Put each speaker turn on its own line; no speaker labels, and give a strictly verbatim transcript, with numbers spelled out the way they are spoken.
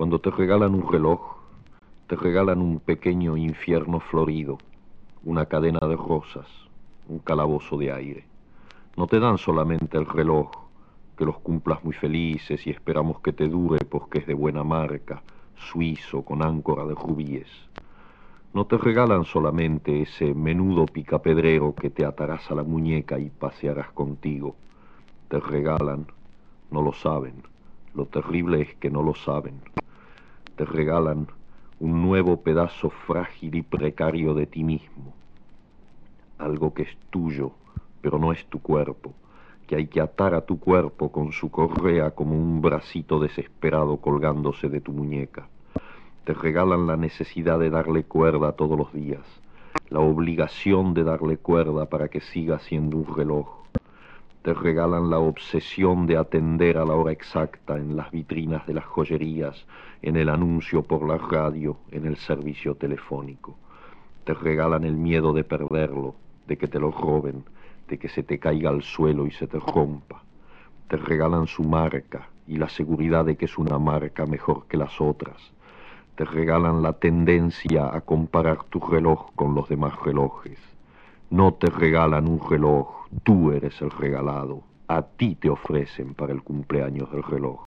Cuando te regalan un reloj, te regalan un pequeño infierno florido, una cadena de rosas, un calabozo de aire. No te dan solamente el reloj, que los cumplas muy felices y esperamos que te dure porque es de buena marca, suizo, con áncora de rubíes. No te regalan solamente ese menudo picapedrero que te atarás a la muñeca y pasearás contigo. Te regalan, no lo saben, lo terrible es que no lo saben. Te regalan un nuevo pedazo frágil y precario de ti mismo. Algo que es tuyo, pero no es tu cuerpo, que hay que atar a tu cuerpo con su correa como un bracito desesperado colgándose de tu muñeca. Te regalan la necesidad de darle cuerda todos los días, la obligación de darle cuerda para que siga siendo un reloj. Te regalan la obsesión de atender a la hora exacta en las vitrinas de las joyerías, en el anuncio por la radio, en el servicio telefónico. Te regalan el miedo de perderlo, de que te lo roben, de que se te caiga al suelo y se te rompa. Te regalan su marca y la seguridad de que es una marca mejor que las otras. Te regalan la tendencia a comparar tu reloj con los demás relojes. No te regalan un reloj, tú eres el regalado. A ti te ofrecen para el cumpleaños del reloj.